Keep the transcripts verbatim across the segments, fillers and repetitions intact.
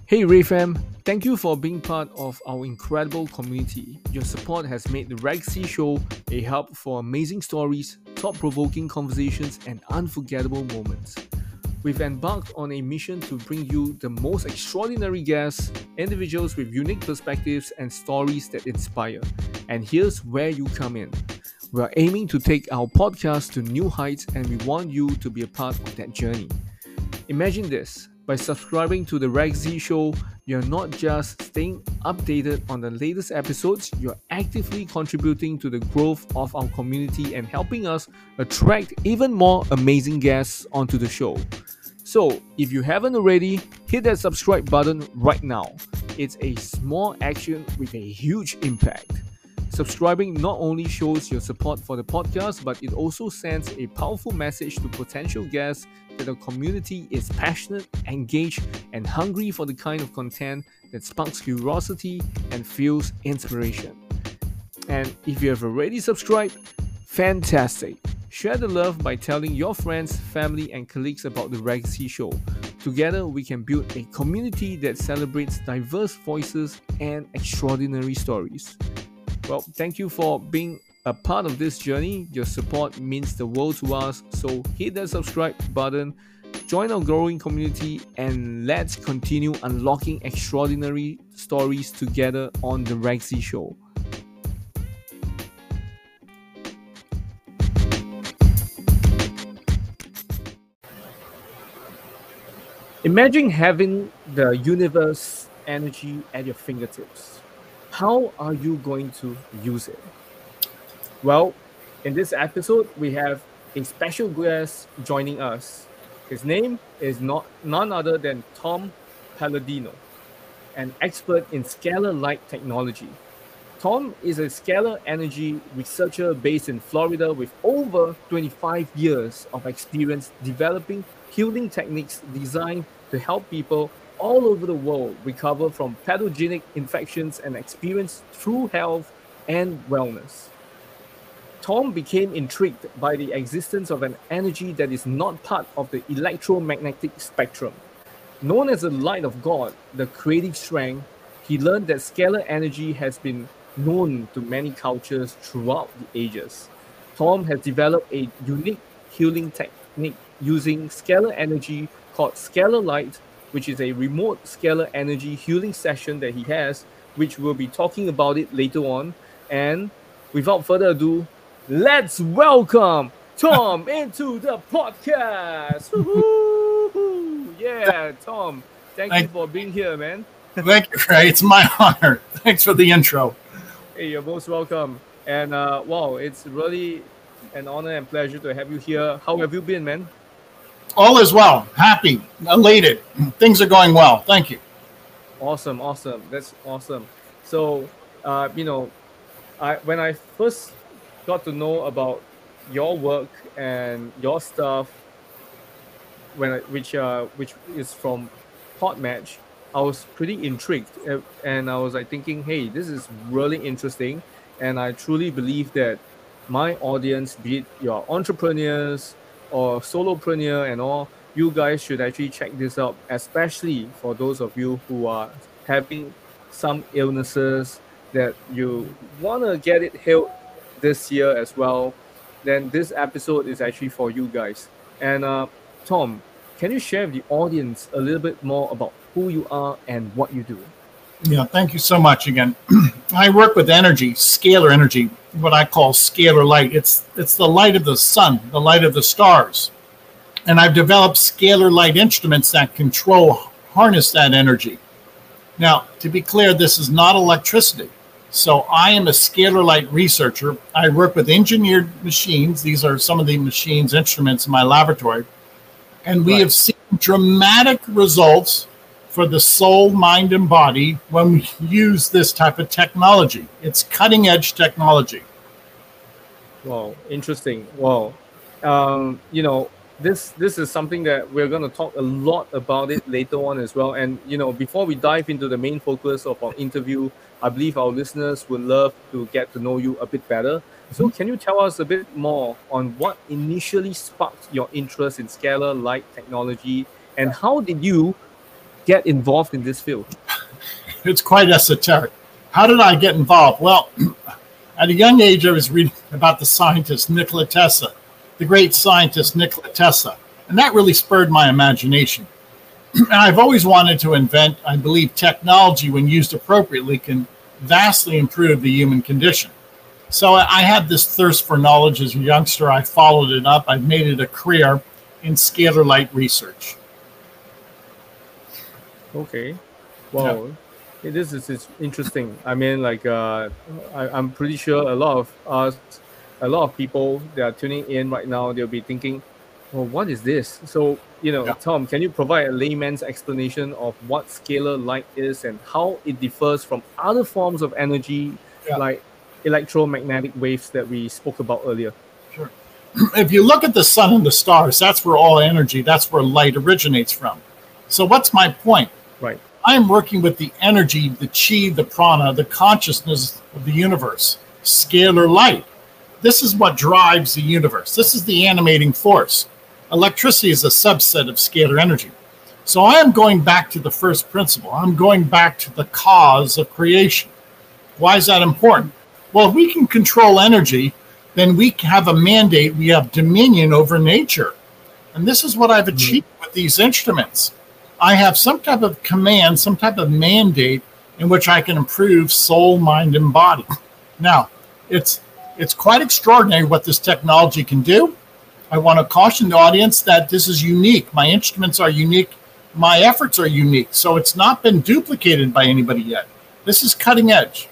Hey RayFam, thank you for being part of our incredible community. Your support has made the Reg C Show a hub for amazing stories, thought-provoking conversations, and unforgettable moments. We've embarked on a mission to bring you the most extraordinary guests, individuals with unique perspectives, and stories that inspire. And here's where you come in. We're aiming to take our podcast to new heights, and we want you to be a part of that journey. Imagine this. By subscribing to the Reg Z Show, you're not just staying updated on the latest episodes, you're actively contributing to the growth of our community and helping us attract even more amazing guests onto the show. So, if you haven't already, hit that subscribe button right now. It's a small action with a huge impact. Subscribing not only shows your support for the podcast, but it also sends a powerful message to potential guests that the community is passionate, engaged, and hungry for the kind of content that sparks curiosity and fuels inspiration. And if you have already subscribed, fantastic! Share the love by telling your friends, family, and colleagues about the Reg C Show. Together, we can build a community that celebrates diverse voices and extraordinary stories. Well, thank you for being a part of this journey. Your support means the world to us. So hit that subscribe button, join our growing community, and let's continue unlocking extraordinary stories together on the Reg Z Show. Imagine having the universe energy at your fingertips. How are you going to use it? Well, in this episode, we have a special guest joining us. His name is not none other than Tom Palladino, an expert in scalar light technology. Tom is a scalar energy researcher based in Florida with over twenty-five years of experience developing healing techniques designed to help people all over the world recover from pathogenic infections and experience true health and wellness. Tom became intrigued by the existence of an energy that is not part of the electromagnetic spectrum. Known as the light of God, the creative strength, he learned that scalar energy has been known to many cultures throughout the ages. Tom has developed a unique healing technique using scalar energy called scalar light, which is a remote scalar energy healing session that he has, which we'll be talking about it later on. And without further ado, let's welcome Tom into the podcast. Woo-hoo-hoo. Yeah, Tom, thank, thank you for being here, man. Thank you, Ray. It's my honor. Thanks for the intro. Hey, you're most welcome. And uh, wow, it's really an honor and pleasure to have you here. How have you been, man? All is well. Happy, elated. Things are going well. Thank you. Awesome, awesome. That's awesome. So, uh, you know, I when I first got to know about your work and your stuff, when I, which uh, which is from Podmatch, I was pretty intrigued, and I was like thinking, hey, this is really interesting, and I truly believe that my audience, be it your entrepreneurs or solopreneur and all, you guys should actually check this out, especially for those of you who are having some illnesses that you want to get it healed this year as well. Then this episode is actually for you guys. And uh, Tom, can you share with the audience a little bit more about who you are and what you do? Yeah, thank you so much again. I work with energy, scalar energy, what I call scalar light. It's it's the light of the sun, the light of the stars. And I've developed scalar light instruments that control, harness that energy. Now, to be clear, this is not electricity. So I am a scalar light researcher. I work with engineered machines. These are some of the machines, instruments in my laboratory. And we right. have seen dramatic results for the soul, mind, and body when we use this type of technology. It's cutting edge technology. Wow, interesting. Wow. Um, you know, this this is something that we're going to talk a lot about it later on as well. And, you know, before we dive into the main focus of our interview, I believe our listeners would love to get to know you a bit better. So can you tell us a bit more on what initially sparked your interest in scalar light technology, and how did you get involved in this field? It's quite esoteric. How did I get involved? Well, at a young age, I was reading about the scientist Nikola Tesla, the great scientist Nikola Tesla, and that really spurred my imagination. And I've always wanted to invent, I believe technology, when used appropriately, can vastly improve the human condition. So I had this thirst for knowledge as a youngster. I followed it up. I've made it a career in scalar light research. Okay. Wow. Yeah. This is it's interesting. I mean, like, uh, I, I'm pretty sure a lot of us, a lot of people that are tuning in right now, they'll be thinking, well, what is this? So, you know, yeah. Tom, can you provide a layman's explanation of what scalar light is and how it differs from other forms of energy, yeah. like electromagnetic waves that we spoke about earlier? Sure. If you look at the sun and the stars, that's where all energy, that's where light originates from. So what's my point? Right. I'm working with the energy, the chi, the prana, the consciousness of the universe, scalar light. This is what drives the universe. This is the animating force. Electricity is a subset of scalar energy. So I am going back to the first principle. I'm going back to the cause of creation. Why is that important? Well, if we can control energy, then we have a mandate, we have dominion over nature. And this is what I've achieved with these instruments. I have some type of command, some type of mandate in which I can improve soul, mind, and body. Now, it's it's quite extraordinary what this technology can do. I want to caution the audience that this is unique. My instruments are unique. My efforts are unique. So it's not been duplicated by anybody yet. This is cutting edge.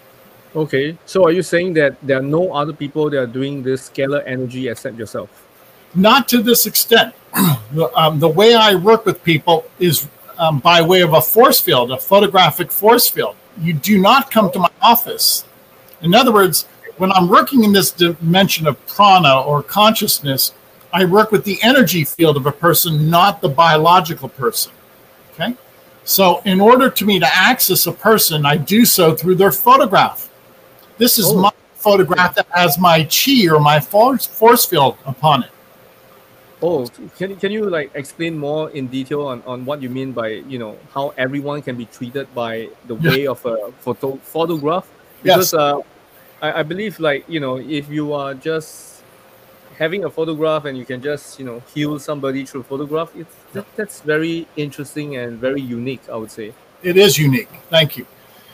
Okay. So are you saying that there are no other people that are doing this scalar energy except yourself? Not to this extent. the, um, the way I work with people is um, by way of a force field, a photographic force field. You do not come to my office. In other words, when I'm working in this dimension of prana or consciousness, I work with the energy field of a person, not the biological person. Okay? So in order to me to access a person, I do so through their photograph. This is oh. my photograph that has my chi or my force, force field upon it. Oh, can, can you like explain more in detail on, on what you mean by, you know, how everyone can be treated by the way yeah. of a photo photograph? Because yes. uh, I, I believe, like, you know, if you are just having a photograph and you can just, you know, heal somebody through photograph, it's, that, that's very interesting and very unique, I would say. It is unique. Thank you.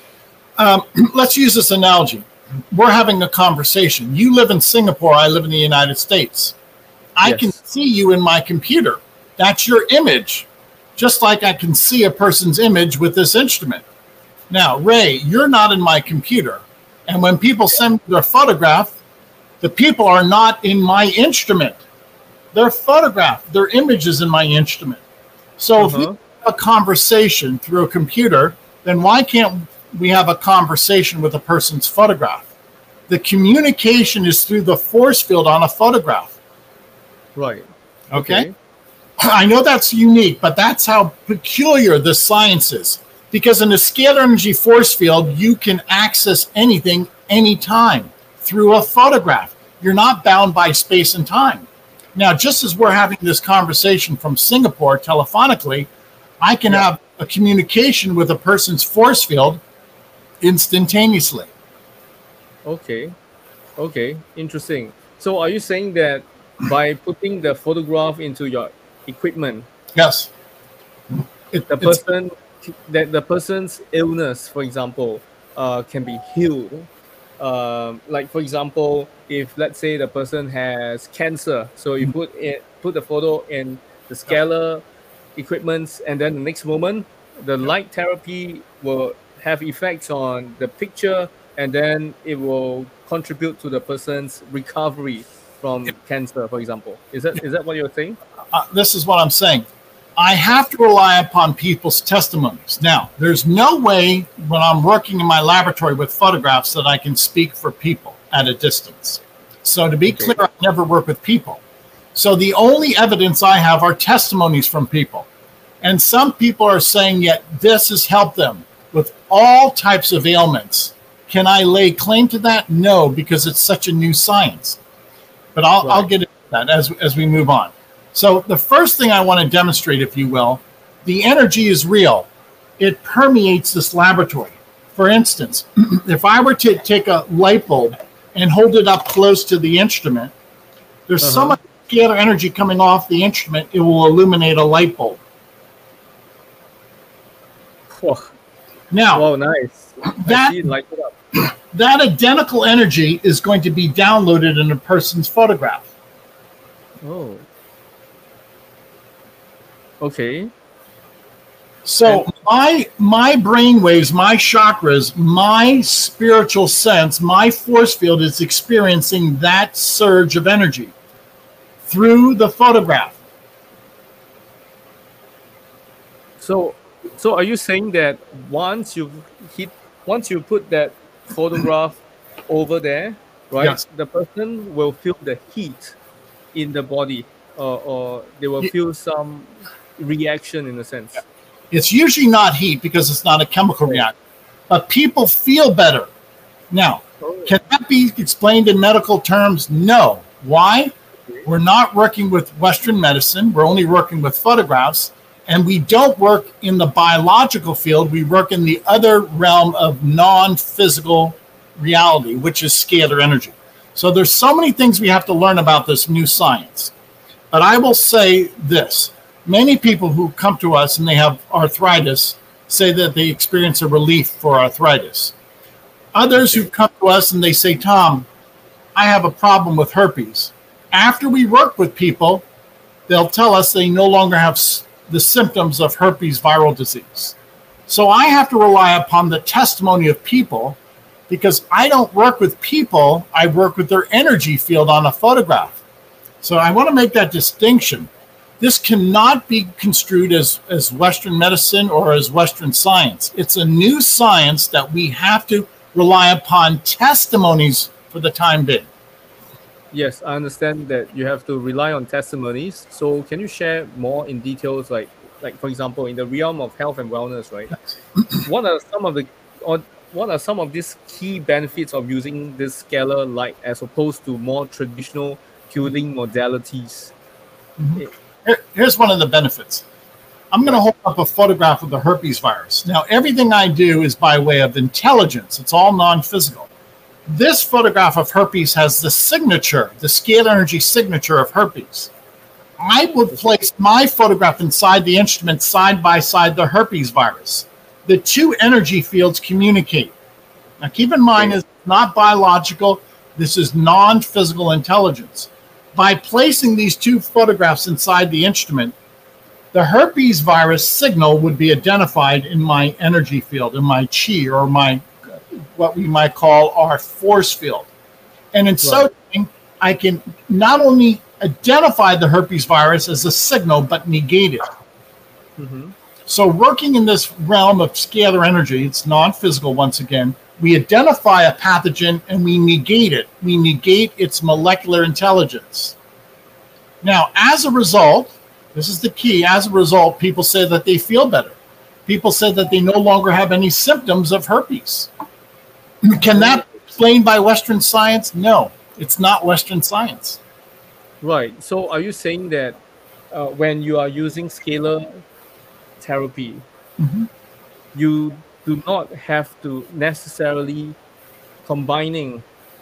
Um, let's use this analogy. We're having a conversation. You live in Singapore. I live in the United States. I yes. can see you in my computer. That's your image, just like I can see a person's image with this instrument. Now, Ray, you're not in my computer. And when people send their photograph, the people are not in my instrument. They're photographed. Their image is in my instrument. So uh-huh. if we have a conversation through a computer, then why can't we have a conversation with a person's photograph? The communication is through the force field on a photograph. Right. Okay. okay. I know that's unique, but that's how peculiar this science is. Because in a scalar energy force field, you can access anything, anytime, through a photograph. You're not bound by space and time. Now, just as we're having this conversation from Singapore telephonically, I can yeah. have a communication with a person's force field instantaneously. Okay. Okay. Interesting. So are you saying that by putting the photograph into your equipment, yes, it, the person that the person's illness, for example, uh, can be healed? Um, like, for example, if let's say the person has cancer, so you put it, put the photo in the scalar equipments, and then the next moment, the light therapy will have effects on the picture, and then it will contribute to the person's recovery from cancer, for example. Is that is that what you're saying? Uh, this is what I'm saying. I have to rely upon people's testimonies. Now, there's no way when I'm working in my laboratory with photographs that I can speak for people at a distance. So to be okay. clear, I never work with people. So the only evidence I have are testimonies from people. And some people are saying, yet this has helped them with all types of ailments. Can I lay claim to that? No, because it's such a new science. But I'll, right. I'll get into that as, as we move on. So the first thing I want to demonstrate, if you will, The energy is real. It permeates this laboratory. For instance, if I were to take a light bulb and hold it up close to the instrument, there's uh-huh. so much scalar energy coming off the instrument, it will illuminate a light bulb. Oh. Now, oh, nice. That, I see it light it up. That identical energy is going to be downloaded in a person's photograph. Oh. Okay. So and my my brain waves, my chakras, my spiritual sense, my force field is experiencing that surge of energy through the photograph. So so are you saying that once you hit once you put that photograph over there, right? Yes. The person will feel the heat in the body, or, or they will feel some reaction in a sense. Yeah. It's usually not heat because it's not a chemical reaction, but people feel better. Now, can that be explained in medical terms? No. Why? We're not working with Western medicine. We're only working with photographs, and we don't work in the biological field. We work in the other realm of non-physical reality, which is scalar energy. So there's so many things we have to learn about this new science. But I will say this. Many people who come to us and they have arthritis say that they experience a relief for arthritis. Others who come to us and they say, Tom, I have a problem with herpes. After we work with people, they'll tell us they no longer have the symptoms of herpes viral disease. So I have to rely upon the testimony of people because I don't work with people. I work with their energy field on a photograph. So I want to make that distinction. This cannot be construed as, as Western medicine or as Western science. It's a new science that we have to rely upon testimonies for the time being. Yes, I understand that you have to rely on testimonies. So can you share more in details, like, like for example, in the realm of health and wellness, right? What are some of the, or what are some of these key benefits of using this scalar light as opposed to more traditional healing modalities? Mm-hmm. Here, here's one of the benefits. I'm going to hold up a photograph of the herpes virus. Now, everything I do is by way of intelligence. It's all non-physical. This photograph of herpes has the signature, the scalar energy signature of herpes. I will place my photograph inside the instrument side by side the herpes virus. The two energy fields communicate. Now, keep in mind, it's not biological. This is non-physical intelligence. By placing these two photographs inside the instrument, the herpes virus signal would be identified in my energy field, in my chi, or my what we might call our force field. And in right. so doing, I can not only identify the herpes virus as a signal, but negate it. Mm-hmm. So working in this realm of scalar energy, it's non-physical once again, we identify a pathogen and we negate it. We negate its molecular intelligence. Now, as a result, this is the key, as a result, people say that they feel better. People say that they no longer have any symptoms of herpes. Can that be explained by Western science? No, it's not Western science. Right. So are you saying that uh, when you are using scalar therapy, mm-hmm. you do not have to necessarily combining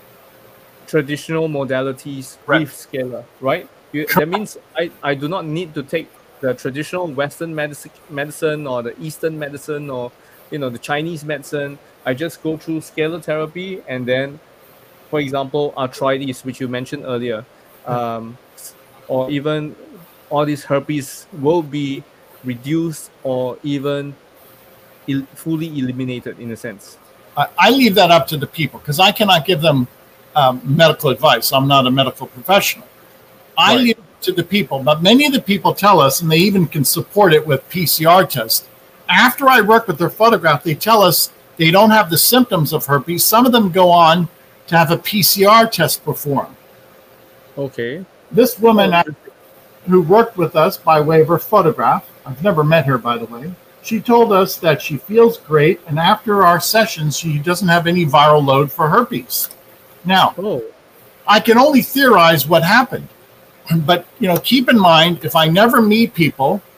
traditional modalities right. with scalar, right? You, that means I, I do not need to take the traditional Western medicine, medicine or the Eastern medicine or, you know, the Chinese medicine. I just go through scalar therapy, and then, for example, arthritis, which you mentioned earlier, um, or even all these herpes will be reduced or even il- fully eliminated in a sense. I, I leave that up to the people because I cannot give them um, medical advice. I'm not a medical professional. I right. leave it to the people, but many of the people tell us, and they even can support it with P C R tests. After I work with their photograph, they tell us they don't have the symptoms of herpes. Some of them go on to have a P C R test performed. Okay. This woman oh. who worked with us by way of her photograph, I've never met her, by the way, she told us that she feels great, and after our sessions, she doesn't have any viral load for herpes. Now, oh. I can only theorize what happened. But, you know, keep in mind, if I never meet people,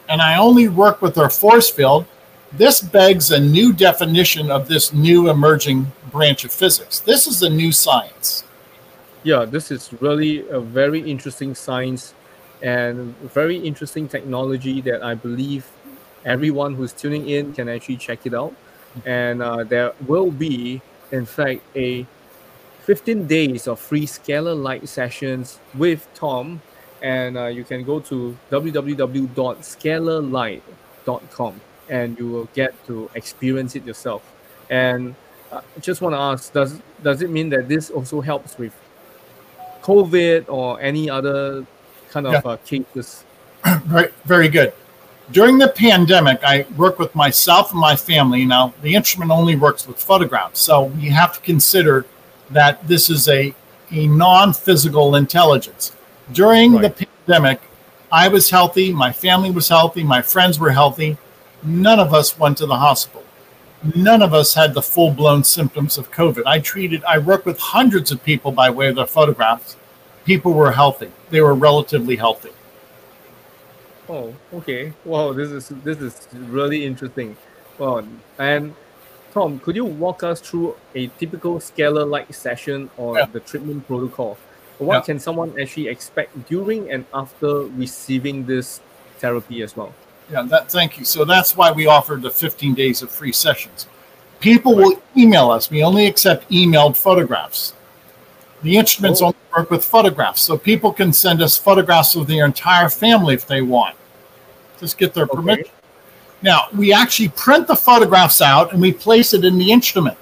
and I only work with our force field, this begs a new definition of this new emerging branch of physics. This is a new science. Yeah, this is really a very interesting science and very interesting technology that I believe everyone who's tuning in can actually check it out. And uh, there will be, in fact, a fifteen days of free scalar light sessions with Tom. And uh, you can go to w w w dot scalar light dot com and you will get to experience it yourself. And I uh, just want to ask, does does it mean that this also helps with COVID or any other kind of Yeah. uh, cases? Very, very good. During the pandemic, I work with myself and my family. Now, the instrument only works with photographs, so we have to consider that this is a, a non-physical intelligence. During Right. the pandemic, I was healthy, my family was healthy, my friends were healthy. None of us went to the hospital. None of us had the full-blown symptoms of COVID. I treated, I worked with hundreds of people by way of their photographs. People were healthy. They were relatively healthy. Oh, okay. Wow, this is this is really interesting. Wow. And Tom, could you walk us through a typical scalar light session or Yeah. the treatment protocol? What Yeah. can someone actually expect during and after receiving this therapy as well? Yeah, that, thank you. So that's why we offered the fifteen days of free sessions. People will email us. We only accept emailed photographs. The instruments Oh. only work with photographs, so people can send us photographs of their entire family if they want. Just get their Okay. permission. Now, we actually print the photographs out and we place it in the instrument.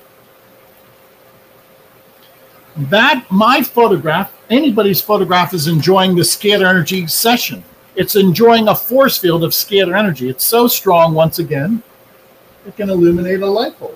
That, my photograph, anybody's photograph is enjoying the scalar energy session. It's enjoying a force field of scalar energy. It's so strong, once again, it can illuminate a light bulb.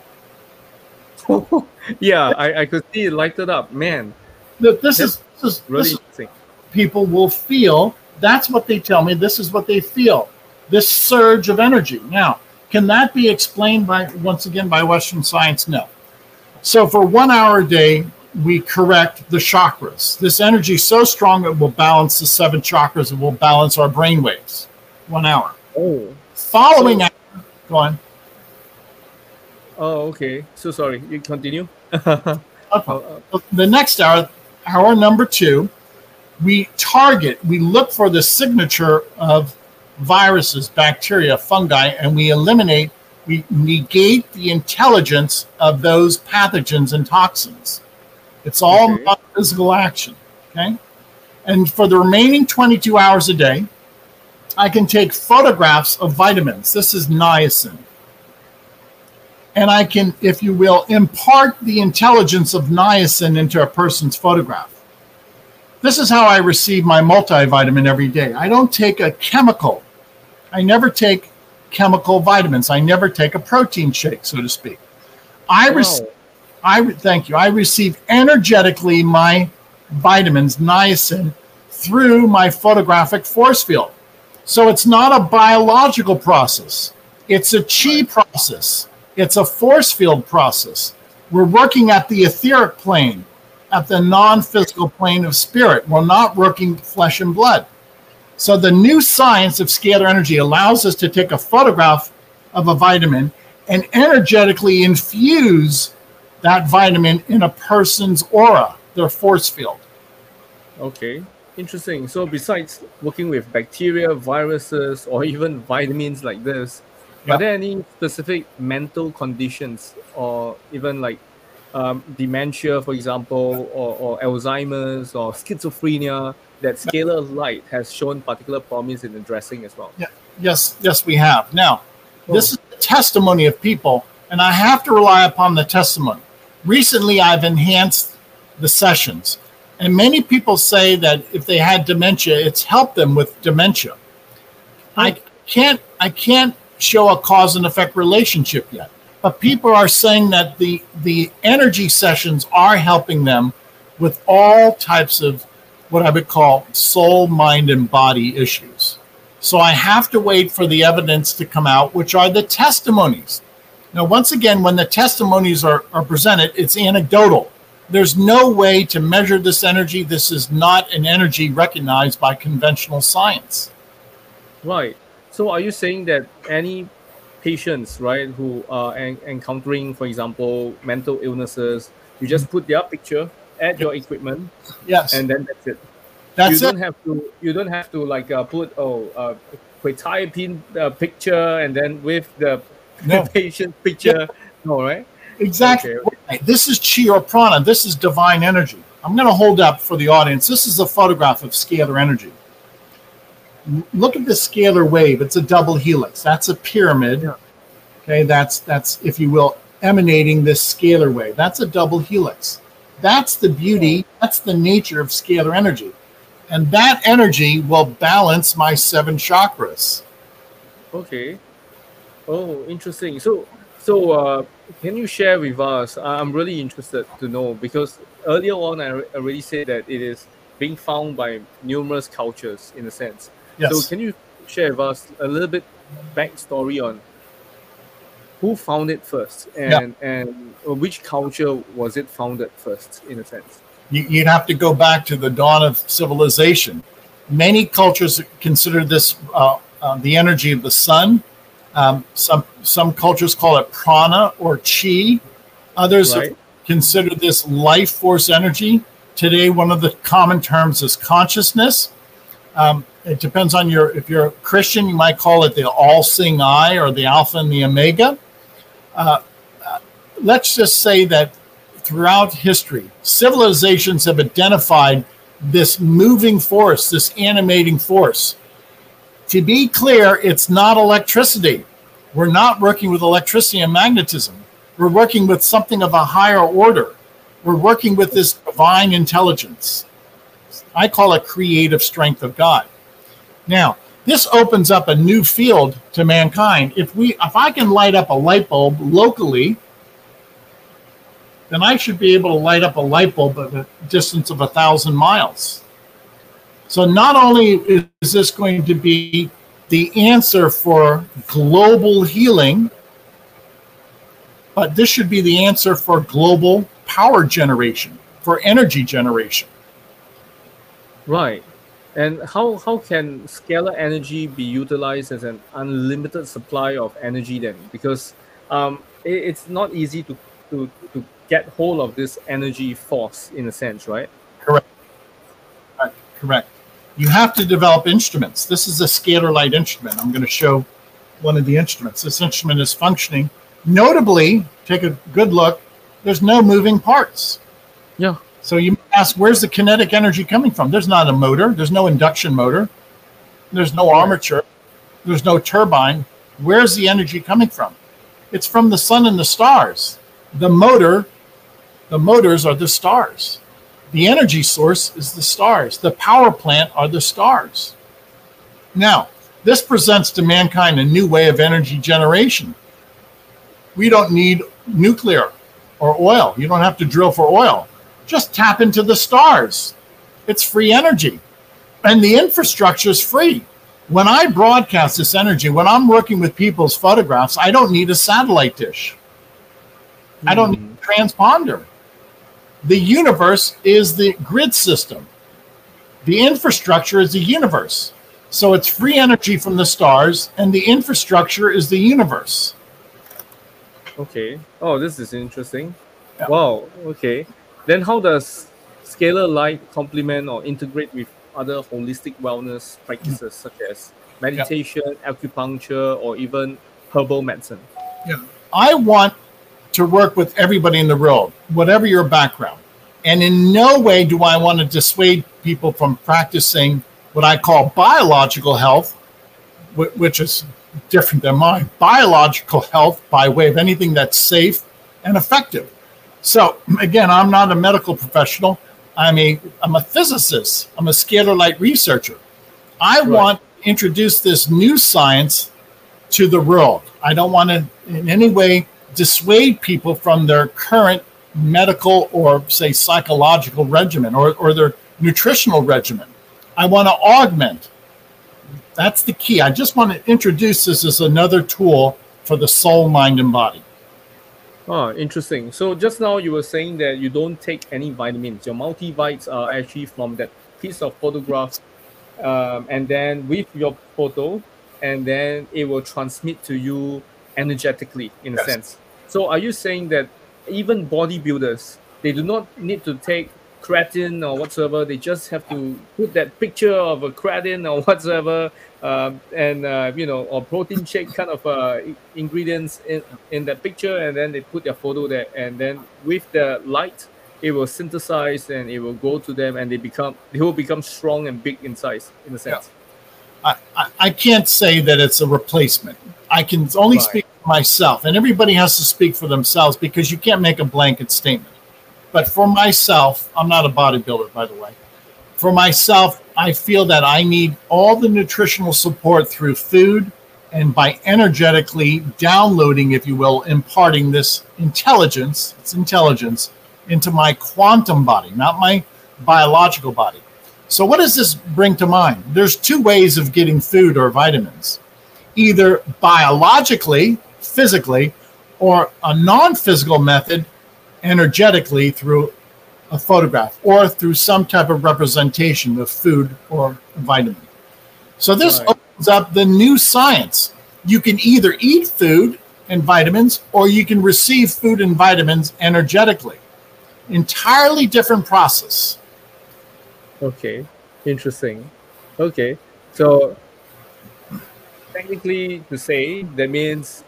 Yeah, I, I could see it lighted up. Man, Th- This is, this is, really this is interesting. people will feel. That's what they tell me. This is what they feel. This surge of energy. Now, can that be explained by, once again, by Western science? No. So for one hour a day, we correct the chakras. This energy is so strong it will balance the seven chakras. It will balance our brain waves. One hour. Oh, Following So- hour, go on. oh, okay. So sorry. You continue. Okay. Uh, uh, The next hour, hour number two, we target, we look for the signature of viruses, bacteria, fungi, and we eliminate, we negate the intelligence of those pathogens and toxins. It's all Okay. non-physical action, okay? And for the remaining twenty-two hours a day, I can take photographs of vitamins. This is niacin. And I can, if you will, impart the intelligence of niacin into a person's photograph. This is how I receive my multivitamin every day. I don't take a chemical. I never take chemical vitamins. I never take a protein shake, so to speak. I wow. receive, I re- thank you. I receive energetically my vitamins, niacin, through my photographic force field. So it's not a biological process. It's a chi process. It's a force field process. We're working at the etheric plane, at the non-physical plane of spirit. We're not working flesh and blood. So the new science of scalar energy allows us to take a photograph of a vitamin and energetically infuse that vitamin in a person's aura, their force field. Okay, interesting. So besides working with bacteria, viruses, or even vitamins like this, Yeah. are there any specific mental conditions or even like um, dementia, for example, or, or Alzheimer's or schizophrenia that scalar light has shown particular promise in addressing as well? Yeah. Yes, yes, we have. Now, this Oh. is the testimony of people, and I have to rely upon the testimony. Recently, I've enhanced the sessions, and many people say that if they had dementia, it's helped them with dementia. I can't, I can't show a cause and effect relationship yet, but people are saying that the the energy sessions are helping them with all types of what I would call soul, mind, and body issues. So I have to wait for the evidence to come out, which are the testimonies. Now, once again, when the testimonies are, are presented, it's anecdotal. There's no way to measure this energy. This is not an energy recognized by conventional science. Right. So are you saying that any patients, right, who are en- encountering, for example, mental illnesses, you just put their picture, add your equipment, Yes, and then that's it. You that's it. don't have to. You don't have to like uh, put oh uh, quetiapine uh, picture and then with the No, patient yeah, picture. No, right? exactly. Okay. Okay. Right. This is chi or prana. This is divine energy. I'm going to hold up for the audience. This is a photograph of scalar energy. Look at the scalar wave. It's a double helix. That's a pyramid. Yeah. Okay, that's that's if you will emanating this scalar wave. That's a double helix. That's the beauty. That's the nature of scalar energy, and that energy will balance my seven chakras. Okay. Oh, interesting. So, so uh, can you share with us? I- I'm really interested to know because earlier on I re- already said that it is being found by numerous cultures in a sense. So, Yes. can you share with us a little bit backstory on who found it first Yeah. and and which culture was it founded first in a sense? You, you'd have to go back to the dawn of civilization. Many cultures consider this uh, uh, the energy of the sun. Um, some some cultures call it prana or chi. Others have Right. considered this life force energy. Today, one of the common terms is consciousness. Um, it depends on your, if you're a Christian, you might call it the all-seeing eye or the alpha and the omega. Uh, uh, let's just say that throughout history, civilizations have identified this moving force, this animating force. To be clear, it's not electricity. We're not working with electricity and magnetism. We're working with something of a higher order. We're working with this divine intelligence. I call it creative strength of God. Now, this opens up a new field to mankind. If we, if I can light up a light bulb locally, then I should be able to light up a light bulb at a distance of a thousand miles. So not only is this going to be the answer for global healing, but this should be the answer for global power generation, for energy generation. Right. And how how can scalar energy be utilized as an unlimited supply of energy then? Because um, it, it's not easy to, to to get hold of this energy force in a sense, right? Correct. Correct. Correct. You have to develop instruments. This is a scalar light instrument. I'm going to show one of the instruments. This instrument is functioning. Notably, take a good look, there's no moving parts. Yeah. So you ask, where's the kinetic energy coming from? There's not a motor. There's no induction motor. There's no armature. There's no turbine. Where's the energy coming from? It's from the sun and the stars. The motor, the motors are the stars. The energy source is the stars. The power plant are the stars. Now, this presents to mankind a new way of energy generation. We don't need nuclear or oil. You don't have to drill for oil. Just tap into the stars. It's free energy. And the infrastructure is free. When I broadcast this energy, when I'm working with people's photographs, I don't need a satellite dish. I don't need a transponder. The universe is the grid system. The infrastructure is the universe. So it's free energy from the stars, and the infrastructure is the universe. Okay. Oh, this is interesting. Yeah. Wow. Okay. Then how does scalar light complement or integrate with other holistic wellness practices such as meditation, acupuncture, or even herbal medicine? Yeah. I want to work with everybody in the world, whatever your background. And in no way do I want to dissuade people from practicing what I call biological health, wh- which is different than mine. Biological health by way of anything that's safe and effective. So again, I'm not a medical professional. I'm a I'm a physicist. I'm a scalar light researcher. I Right. want to introduce this new science to the world. I don't want to in any way dissuade people from their current medical or say psychological regimen or, or their nutritional regimen. I want to augment. That's the key. I just want to introduce this as another tool for the soul, mind, and body. Oh, interesting. So just now you were saying that you don't take any vitamins. Your multivites are actually from that piece of photograph, um, and then with your photo, and then it will transmit to you energetically, in a Yes. sense. So are you saying that even bodybuilders, they do not need to take creatine or whatsoever, they just have to put that picture of a creatine or whatsoever, um, and uh, you know, or protein shake kind of uh, i- ingredients in, in that picture, and then they put their photo there, and then with the light, it will synthesize and it will go to them, and they become they will become strong and big in size, in a sense. I, I, I can't say that it's a replacement. I can only Right. speak for myself, and everybody has to speak for themselves because you can't make a blanket statement. But for myself, I'm not a bodybuilder, by the way. For myself, I feel that I need all the nutritional support through food and by energetically downloading, if you will, imparting this intelligence, it's intelligence, into my quantum body, not my biological body. So what does this bring to mind? There's two ways of getting food or vitamins. Either biologically, physically, or a non-physical method, energetically through a photograph or through some type of representation of food or vitamin. So this Right. opens up the new science. You can either eat food and vitamins or you can receive food and vitamins energetically. Entirely different process. Okay, interesting. Okay, so technically to say, that means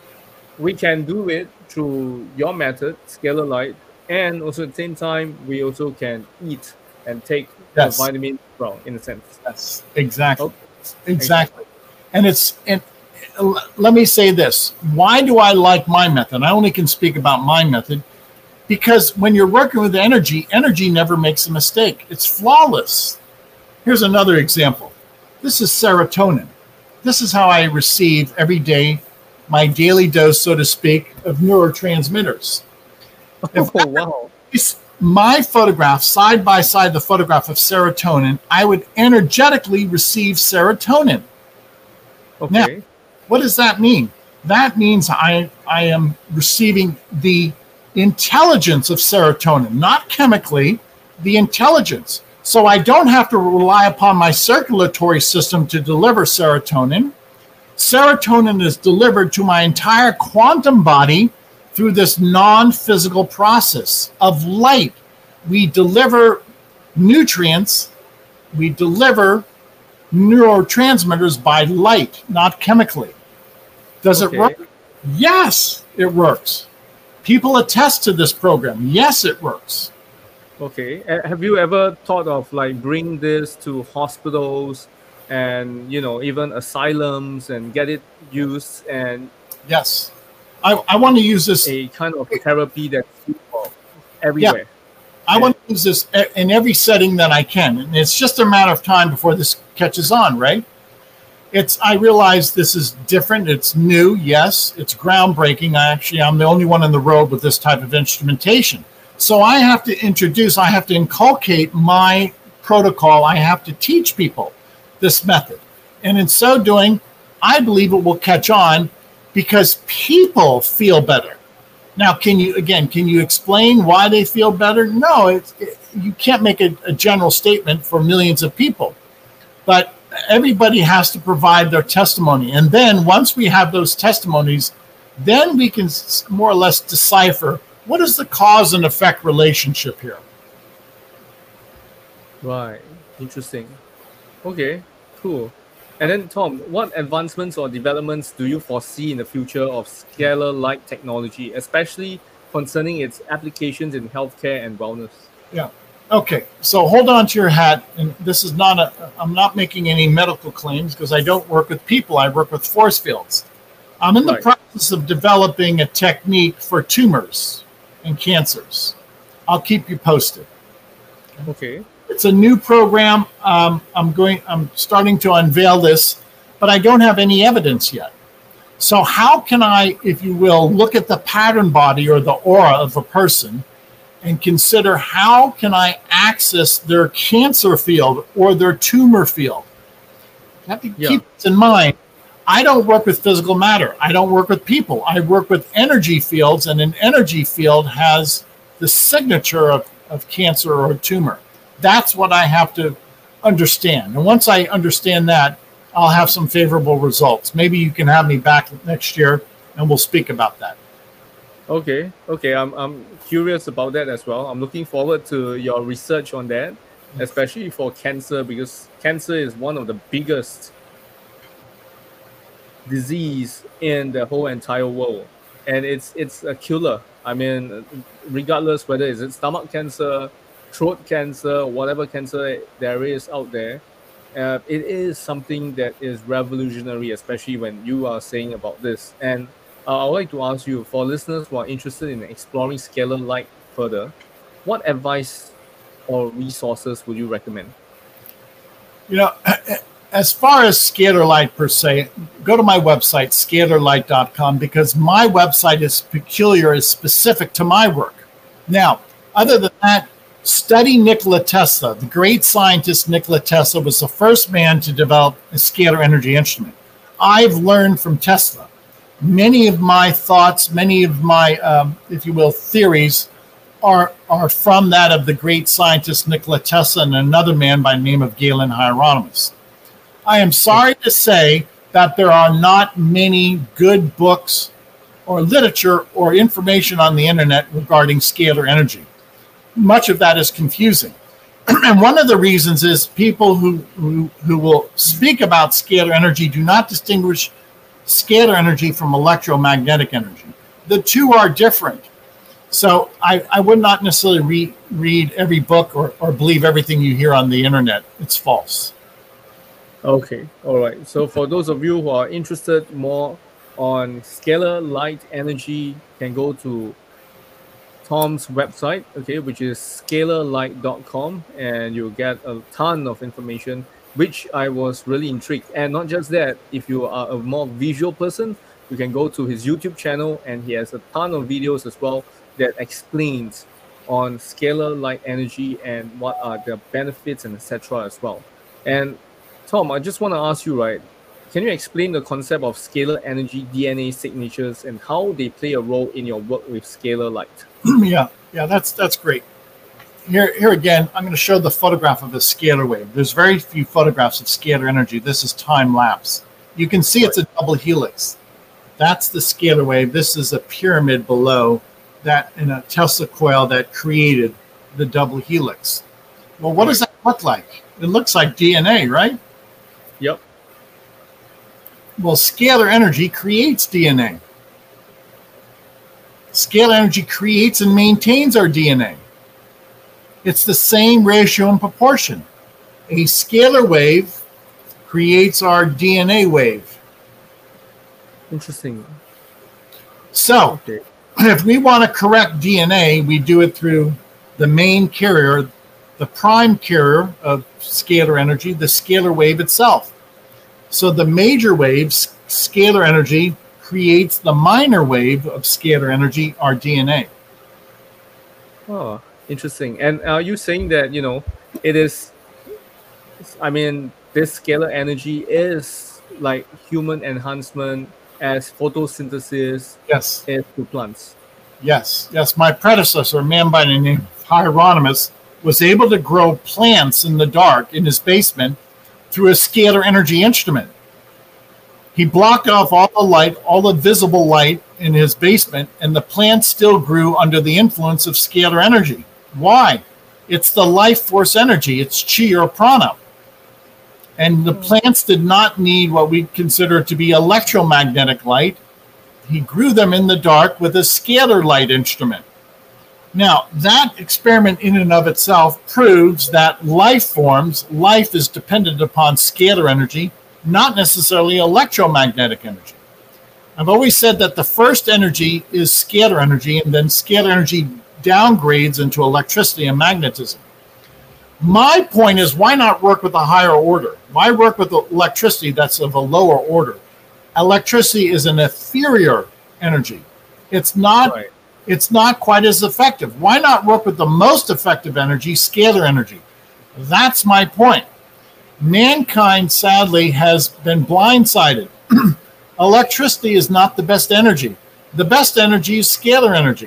we can do it through your method, scalar light, and also at the same time, we also can eat and take Yes. the vitamin from, in a sense. Yes, exactly. Okay. Exactly. And it's, and l- let me say this. Why do I like my method? I only can speak about my method because when you're working with energy, energy never makes a mistake. It's flawless. Here's another example. This is serotonin. This is how I receive every day my daily dose, so to speak, of neurotransmitters. If Oh, wow. It's my photograph, side by side, the photograph of serotonin, I would energetically receive serotonin. Okay. What does that mean? That means I, I am receiving the intelligence of serotonin, not chemically, the intelligence. So I don't have to rely upon my circulatory system to deliver serotonin. Serotonin is delivered to my entire quantum body through this non-physical process of light. We deliver nutrients, we deliver neurotransmitters by light, not chemically. Does Okay. it work? Yes, it works. People attest to this program. Yes, it works. Okay. Uh, Have you ever thought of like bring this to hospitals and, you know, even asylums and get it used and Yes. I, I want to use this. a kind of therapy that's useful everywhere? I want to use this e- in every setting that I can. And it's just a matter of time before this catches on, right? It's, I realize this is different. It's new. Yes, it's groundbreaking. I actually, I'm the only one on the road with this type of instrumentation. So I have to introduce, I have to inculcate my protocol. I have to teach people this method. And in so doing, I believe it will catch on because people feel better. Now, can you, again, can you explain why they feel better? No, it's, it, you can't make a, a general statement for millions of people. But everybody has to provide their testimony. And then once we have those testimonies, then we can s- more or less decipher what is the cause and effect relationship here. Right. Interesting. Okay, cool. And then, Tom, what advancements or developments do you foresee in the future of scalar light technology, especially concerning its applications in healthcare and wellness? Yeah. Okay. So hold on to your hat. And this is not a, I'm not making any medical claims because I don't work with people. I work with force fields. I'm in the Right. process of developing a technique for tumors and cancers. I'll keep you posted. Okay. It's a new program. Um, I'm going. I'm starting to unveil this, but I don't have any evidence yet. So how can I, if you will, look at the pattern body or the aura of a person and consider how can I access their cancer field or their tumor field? You have to Yeah. keep this in mind. I don't work with physical matter. I don't work with people. I work with energy fields, and an energy field has the signature of, of cancer or tumor. That's what I have to understand. And once I understand that, I'll have some favorable results. Maybe you can have me back next year and we'll speak about that. Okay, okay. I'm I'm curious about that as well. I'm looking forward to your research on that, especially for cancer, because cancer is one of the biggest disease in the whole entire world, and it's it's a killer. I mean, regardless whether it's stomach cancer, throat cancer, whatever cancer there is out there, uh, it is something that is revolutionary, especially when you are saying about this. And uh, I'd like to ask you, for listeners who are interested in exploring scalar light further, what advice or resources would you recommend? You know, as far as scalar light per se, go to my website, scalar light dot com, because my website is peculiar, is specific to my work. Now, other than that, study Nikola Tesla. The great scientist Nikola Tesla was the first man to develop a scalar energy instrument. I've learned from Tesla. Many of my thoughts, many of my, um, if you will, theories are, are from that of the great scientist Nikola Tesla and another man by the name of Galen Hieronymus. I am sorry to say that there are not many good books or literature or information on the internet regarding scalar energy. Much of that is confusing. And one of the reasons is people who, who, who will speak about scalar energy do not distinguish scalar energy from electromagnetic energy. The two are different. So I, I would not necessarily re- read every book or, or believe everything you hear on the internet. It's false. Okay, all right. So for those of you who are interested more on scalar light energy, can go to Tom's website, okay, which is scalar light dot com, and you'll get a ton of information, which I was really intrigued. And not just that, if you are a more visual person, you can go to his YouTube channel, and he has a ton of videos as well that explains on scalar light energy and what are the benefits and et cetera as well. And Tom, I just want to ask you, right, can you explain the concept of scalar energy D N A signatures and how they play a role in your work with scalar light? yeah, yeah, that's that's great. Here, here again, I'm going to show the photograph of a scalar wave. There's very few photographs of scalar energy. This is time lapse. You can see it's a double helix. That's the scalar wave. This is a pyramid below that in a Tesla coil that created the double helix. Well, what does that look like? It looks like D N A, right? Yep. Well, scalar energy creates D N A. Scalar energy creates and maintains our D N A. It's the same ratio and proportion. A scalar wave creates our D N A wave. Interesting. So, okay. If we want to correct D N A, we do it through the main carrier, the prime carrier of scalar energy, the scalar wave itself. So the major wave, scalar energy, creates the minor wave of scalar energy, our D N A. Oh, interesting. And are you saying that, you know, it is, I mean, this scalar energy is like human enhancement as photosynthesis yes. is to plants? Yes, yes. My predecessor, a man by the name of Hieronymus, was able to grow plants in the dark in his basement through a scalar energy instrument. He blocked off all the light, all the visible light in his basement, and the plants still grew under the influence of scalar energy. Why? It's the life force energy. It's chi or prana. And the plants did not need what we consider to be electromagnetic light. He grew them in the dark with a scalar light instrument. Now, that experiment in and of itself proves that life forms, life is dependent upon scalar energy, not necessarily electromagnetic energy. I've always said that the first energy is scalar energy, and then scalar energy downgrades into electricity and magnetism. My point is, why not work with a higher order? Why work with electricity that's of a lower order? Electricity is an inferior energy. It's not, right. It's not quite as effective. Why not work with the most effective energy, scalar energy? That's my point. Mankind, sadly, has been blindsided. Electricity is not the best energy. The best energy is scalar energy.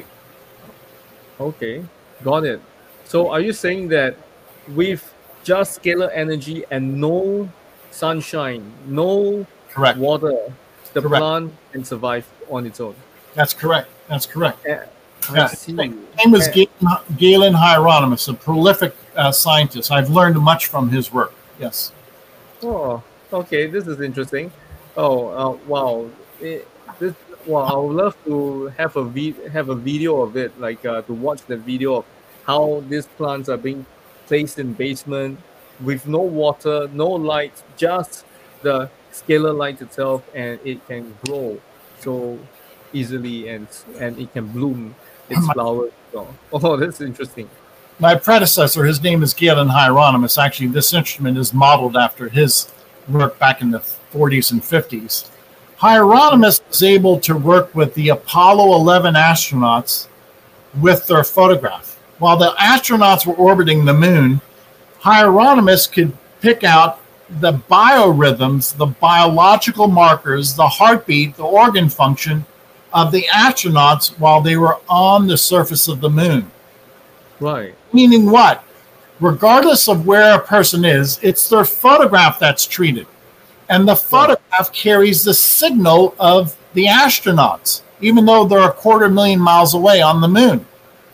Okay, got it. So are you saying that with just scalar energy and no sunshine, no Correct. water, the Correct. plant can survive on its own. That's correct. That's correct. Uh, I Yeah. see. His name is Uh, Galen, Galen Hieronymus, a prolific uh, scientist. I've learned much from his work. Yes. Oh, okay. This is interesting. Oh, uh, wow. It, this, wow. I would love to have a vi- have a video of it, like uh, to watch the video of how these plants are being placed in basement with no water, no light, just the scalar light itself, and it can grow so easily, and and it can bloom its flowers. So, oh, that's interesting. My predecessor, his name is Galen Hieronymus. Actually, this instrument is modeled after his work back in the forties and fifties. Hieronymus was able to work with the Apollo eleven astronauts with their photograph. While the astronauts were orbiting the moon, Hieronymus could pick out the biorhythms, the biological markers, the heartbeat, the organ function of the astronauts while they were on the surface of the moon. Right. Meaning what? Regardless of where a person is, it's their photograph that's treated. And the photograph carries the signal of the astronauts, even though they're a quarter million miles away on the moon.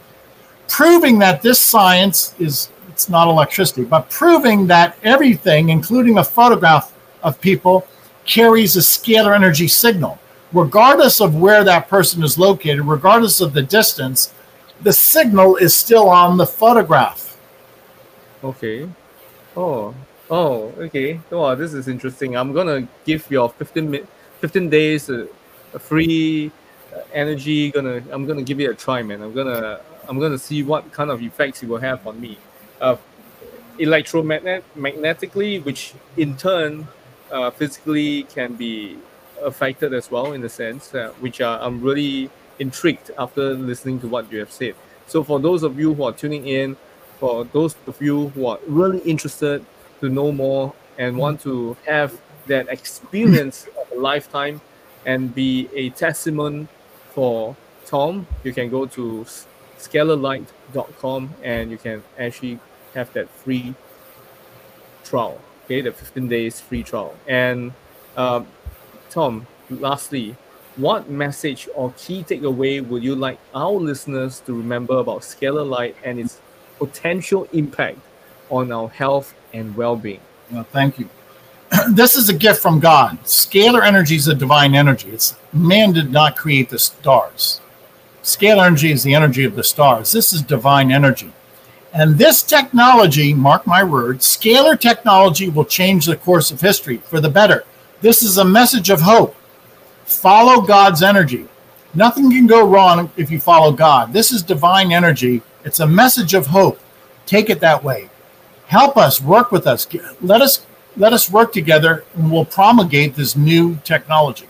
Proving that this science is, it's not electricity, but proving that everything, including a photograph of people, carries a scalar energy signal. Regardless of where that person is located, regardless of the distance, the signal is still on the photograph. Okay. Oh. Oh. Okay. Oh, this is interesting. I'm gonna give your fifteen mi- fifteen days uh, a free uh, energy. Gonna I'm gonna give it a try, man. I'm gonna I'm gonna see what kind of effects it will have on me. Uh, electromagnet magnetically, which in turn uh, physically can be affected as well, in the sense uh, which uh, I'm really intrigued after listening to what you have said. So for those of you who are tuning in, for those of you who are really interested to know more and want to have that experience of a lifetime and be a testament for Tom, you can go to scalar light dot com and you can actually have that free trial, okay, the fifteen days free trial. And um, Tom, lastly, what message or key takeaway would you like our listeners to remember about scalar light and its potential impact on our health and well-being? Well, thank you. This is a gift from God. Scalar energy is a divine energy. It's man did not create the stars. Scalar energy is the energy of the stars. This is divine energy. And this technology, mark my words, scalar technology will change the course of history for the better. This is a message of hope. Follow God's energy. Nothing can go wrong if you follow God. This is divine energy. It's a message of hope. Take it that way. Help us, work with us. Let us let us work together, and we'll promulgate this new technology.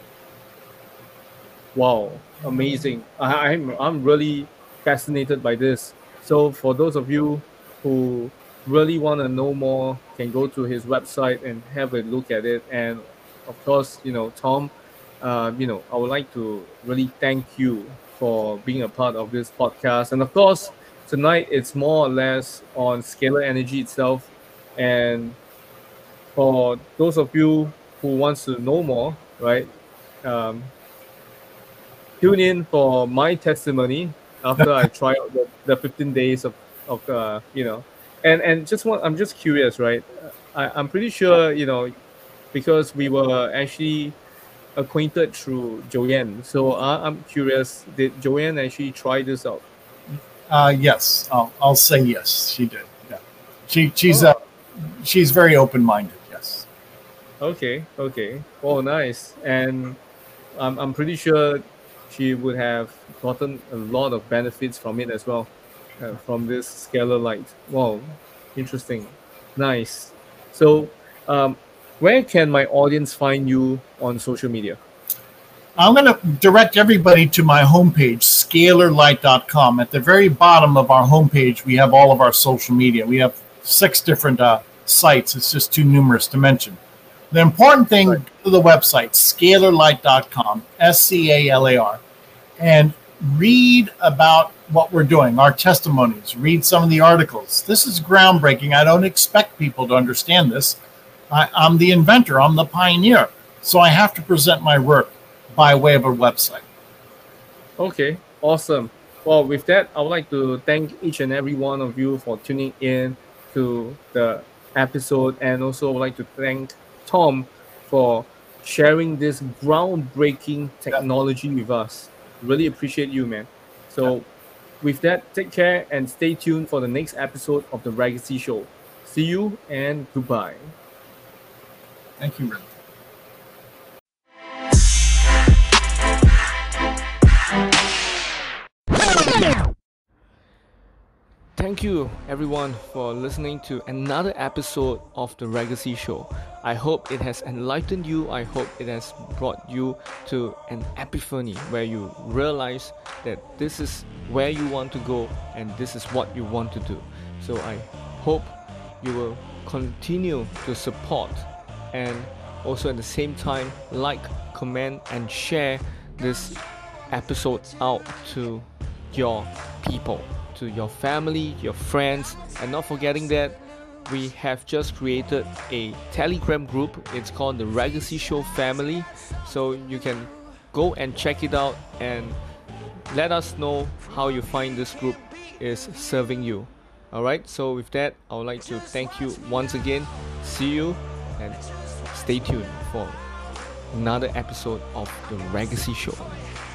Wow, amazing. I, I'm I'm really fascinated by this. So for those of you who really want to know more, can go to his website and have a look at it. And of course, you know, Tom, uh, you know, I would like to really thank you for being a part of this podcast. And of course, tonight it's more or less on scalar energy itself. And for those of you who wants to know more, right, um, tune in for my testimony after I try out the, the fifteen days of, of uh, you know, and, and just want, I'm just curious, right? I, I'm pretty sure, you know, because we were actually acquainted through Joanne. So uh, I'm curious, did Joanne actually try this out? Uh, yes, I'll, I'll say yes, she did. Yeah, she she's Oh. uh, she's very open-minded. Yes. Okay, okay. Oh, nice. And I'm, I'm pretty sure she would have gotten a lot of benefits from it as well, uh, from this scalar light. Wow, interesting. Nice. So, um, where can my audience find you on social media? I'm going to direct everybody to my homepage, scalar light dot com. At the very bottom of our homepage, we have all of our social media. We have six different uh, sites. It's just too numerous to mention. The important thing, Right. go to the website, scalar light dot com, S C A L A R, and read about what we're doing, our testimonies, read some of the articles. This is groundbreaking. I don't expect people to understand this, I, I'm the inventor, I'm the pioneer. So I have to present my work by way of a website. Okay, awesome. Well, with that, I would like to thank each and every one of you for tuning in to the episode, and also would like to thank Tom for sharing this groundbreaking technology with us. Really appreciate you, man. So, with that, take care and stay tuned for the next episode of The Legacy Show. See you and goodbye. Thank you, Rick. Thank you everyone for listening to another episode of The Legacy Show. I hope it has enlightened you. I hope it has brought you to an epiphany where you realize that this is where you want to go and this is what you want to do. So I hope you will continue to support and also at the same time like, comment and share this episode out to your people, to your family, your friends, and not forgetting that we have just created a Telegram group. It's called the Legacy Show Family, so you can go and check it out and let us know how you find this group is serving you. Alright, so with that, I would like to thank you once again. See you and stay tuned for another episode of the Legacy Show.